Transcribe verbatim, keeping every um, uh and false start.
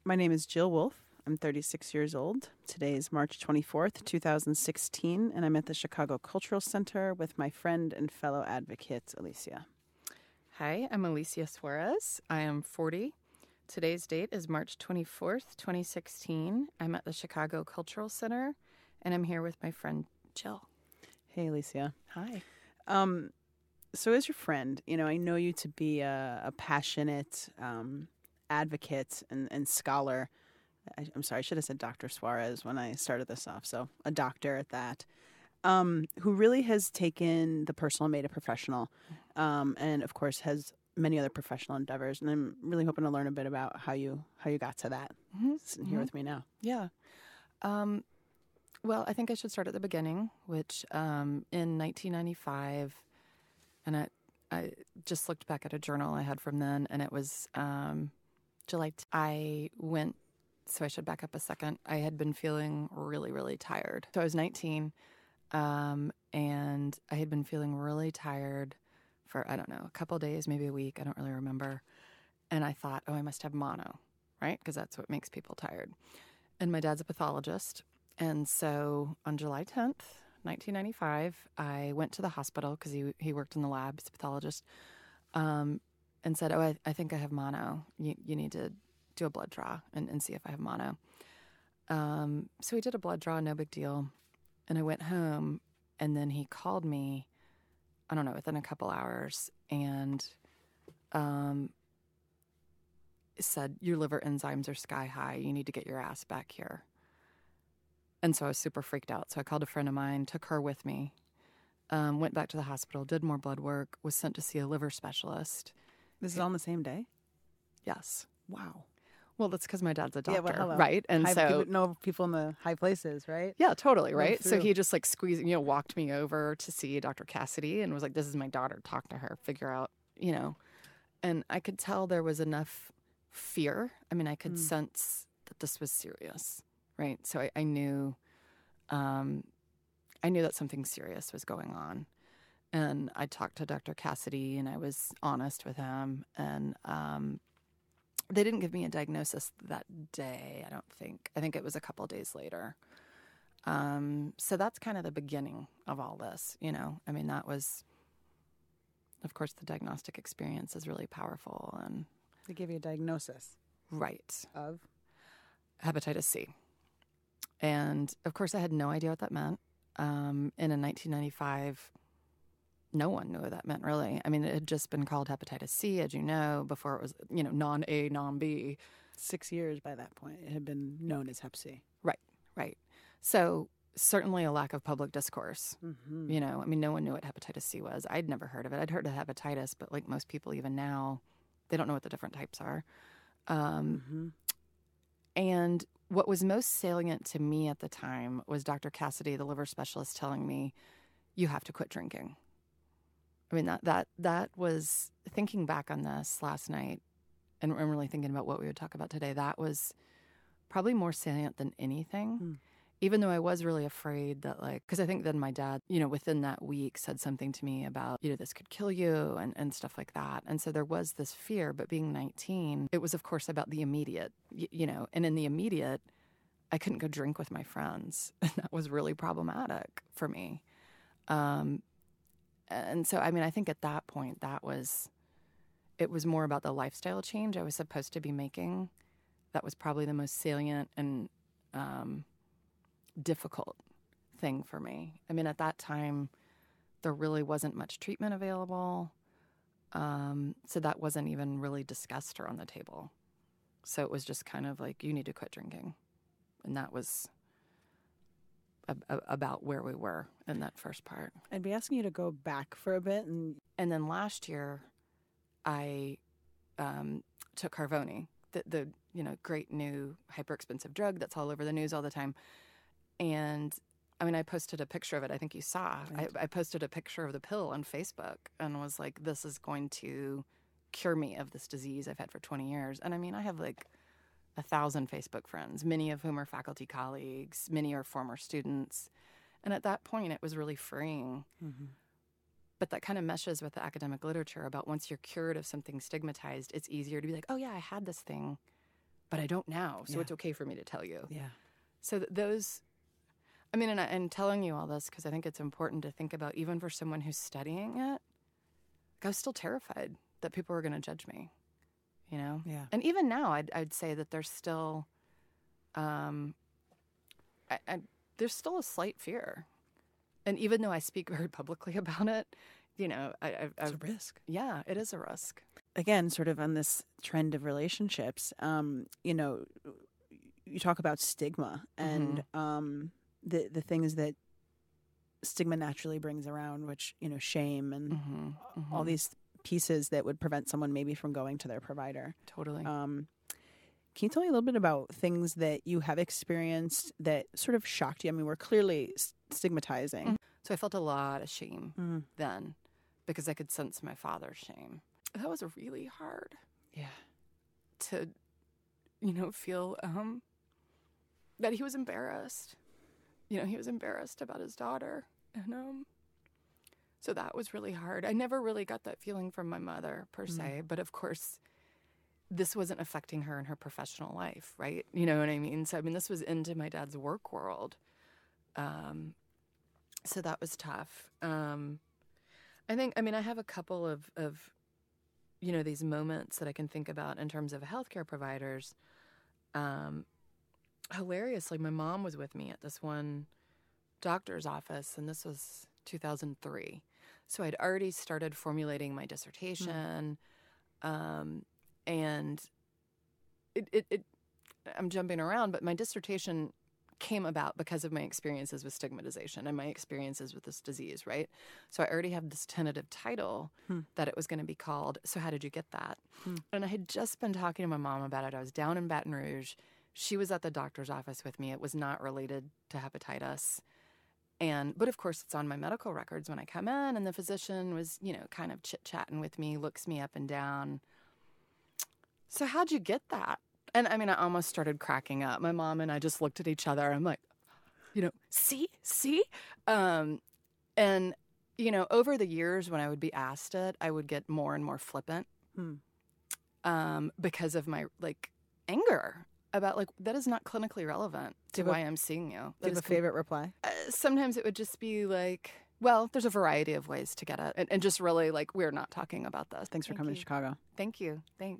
My name is Jill Wolfe. I'm thirty-six years old. Today is March twenty-fourth, two thousand sixteen, and I'm at the Chicago Cultural Center with my friend and fellow advocate, Alicia. Hi, I'm Alicia Suarez. I am forty. Today's date is March twenty-fourth, twenty sixteen. I'm at the Chicago Cultural Center, and I'm here with my friend Jill. Hey, Alicia. Hi. Um, so as your friend, you know, I know you to be a, a passionate um, advocate and, and scholar. I, I'm sorry, I should have said Doctor Suarez when I started this off, so a doctor at that, um, who really has taken the personal and made it professional, um, and of course has many other professional endeavors. And I'm really hoping to learn a bit about how you how you got to that. Mm-hmm. Sitting here mm-hmm. with me now. Yeah. Um, well, I think I should start at the beginning, which um, in nineteen ninety-five, and I, I just looked back at a journal I had from then, and it was um, July. I went, so I should back up a second. I had been feeling really, really tired. So I was nineteen, um, and I had been feeling really tired for, I don't know, a couple days, maybe a week. I don't really remember. And I thought, oh, I must have mono, right? Because that's what makes people tired. And my dad's a pathologist. And so on July tenth, nineteen ninety-five, I went to the hospital because he he worked in the lab. He's a pathologist. Um, and said, oh, I, I think I have mono. You, you need to do a blood draw and, and see if I have mono. Um, so we did a blood draw, no big deal. And I went home, and then he called me, I don't know, within a couple hours, and um, said, your liver enzymes are sky high. You need to get your ass back here. And so I was super freaked out. So I called a friend of mine, took her with me, um, went back to the hospital, did more blood work, was sent to see a liver specialist. This is all on the same day? Yes. Wow. Well, that's because my dad's a doctor, Yeah, well, hello. right? And high, so people, know people in the high places, right? yeah, totally, right? So through. he just like squeezed, you know, walked me over to see Doctor Cassidy and was like, this is my daughter, talk to her, figure out, you know. And I could tell there was enough fear. I mean, I could Mm. sense that this was serious, right? So I, I knew, um, I knew that something serious was going on. And I talked to Doctor Cassidy, and I was honest with him. And um, they didn't give me a diagnosis that day, I don't think. I think it was a couple days later. Um, so that's kind of the beginning of all this, you know. I mean, that was, of course, the diagnostic experience is really powerful. And They gave you a diagnosis. right. Of? Hepatitis C. And, of course, I had no idea what that meant. Um, and in nineteen ninety-five, no one knew what that meant, really. I mean, it had just been called hepatitis C, as you know, before it was, you know, non-A, non-B. Six years by that point. It had been known as Hep C. Right, right. So certainly a lack of public discourse. Mm-hmm. You know, I mean, no one knew what hepatitis C was. I'd never heard of it. I'd heard of hepatitis, but like most people even now, they don't know what the different types are. Um, Mm-hmm. And what was most salient to me at the time was Doctor Cassidy, the liver specialist, telling me, you have to quit drinking. I mean, that that that was, thinking back on this last night, and I'm really thinking about what we would talk about today, that was probably more salient than anything. Mm. Even though I was really afraid that, like, because I think then my dad, you know, within that week said something to me about, you know, this could kill you and, and stuff like that. And so there was this fear, but being nineteen, it was, of course, about the immediate, you, you know, and in the immediate, I couldn't go drink with my friends. And that was really problematic for me. Um, and so, I mean, I think at that point, that was, it was more about the lifestyle change I was supposed to be making. That was probably the most salient and, um, difficult thing for me. I mean, at that time, there really wasn't much treatment available. Um, so that wasn't even really discussed or on the table. So it was just kind of like, you need to quit drinking. And that was ab- ab- about where we were in that first part. I'd be asking you to go back for a bit. And And then last year, I um, took Harvoni, the, the you know great new hyper expensive drug that's all over the news all the time. And I mean, I posted a picture of it. I think you saw. Right. I, I posted a picture of the pill on Facebook and was like, this is going to cure me of this disease I've had for twenty years. And I mean, I have like a thousand Facebook friends, many of whom are faculty colleagues, many are former students. And at that point, it was really freeing. mm-hmm. But that kind of meshes with the academic literature about once you're cured of something stigmatized, it's easier to be like, oh, yeah, I had this thing but I don't now, so Yeah. it's okay for me to tell you. Yeah. So th- those, I mean, and, I, and telling you all this because I think it's important to think about, even for someone who's studying it, like I was still terrified that people were going to judge me, you know? Yeah. And even now, I'd, I'd say that there's still, um, I, I, there's still a slight fear. And even though I speak very publicly about it, you know, I, I, It's I've, a risk. yeah, it is a risk. Again, sort of on this trend of relationships, um, you know, you talk about stigma and um, the the things that stigma naturally brings around, which, you know, shame and Mm-hmm. Mm-hmm. all these pieces that would prevent someone maybe from going to their provider. Totally. Um, can you tell me a little bit about things that you have experienced that sort of shocked you? I mean, we're clearly s- stigmatizing. Mhm. So I felt a lot of shame Mm. then because I could sense my father's shame. That was really hard Yeah. to, you know, feel um, that he was embarrassed. You know, he was embarrassed about his daughter. And um, so that was really hard. I never really got that feeling from my mother, per se. But of course, this wasn't affecting her in her professional life, right? You know what I mean? So, I mean, this was into my dad's work world. Um, so that was tough. Um, I think, I mean, I have a couple of, of, you know, these moments that I can think about in terms of healthcare providers. Um, hilariously, my mom was with me at this one doctor's office, and this was two thousand three. So I'd already started formulating my dissertation, mm. um, and it, it, it, I'm jumping around, but my dissertation came about because of my experiences with stigmatization and my experiences with this disease, right? So I already had this tentative title hmm. that it was going to be called, So How Did You Get That? Hmm. And I had just been talking to my mom about it. I was down in Baton Rouge. She was at the doctor's office with me. It was not related to hepatitis. And, but of course, it's on my medical records when I come in, and the physician was, you know, kind of chit-chatting with me, looks me up and down. So how'd you get that? And I mean, I almost started cracking up. My mom and I just looked at each other. I'm like, you know, see, see? Um, and, you know, over the years when I would be asked it, I would get more and more flippant hmm. um, because of my, like, anger about, like, that is not clinically relevant to why i I'm seeing you. Do you have a favorite reply? Uh, sometimes it would just be like, well, there's a variety of ways to get it. And, and just really, like, we're not talking about this. Thanks for Thank coming you. to Chicago. Thank you. Thanks.